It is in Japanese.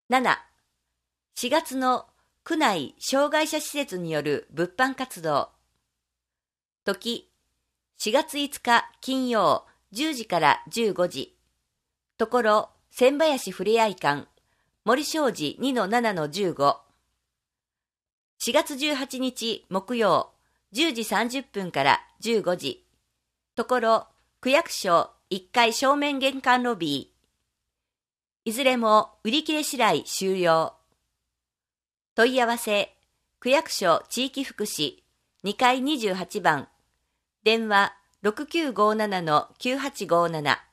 7、4月の区内障害者施設による物販活動。時、4月5日金曜10時から15時。ところ、千林ふれあい館、森商事 2-7-15。4月18日木曜10時30分から15時。ところ、区役所1階正面玄関ロビー。いずれも売り切れ次第終了。問い合わせ、区役所地域福祉2階28番、電話6957-9857。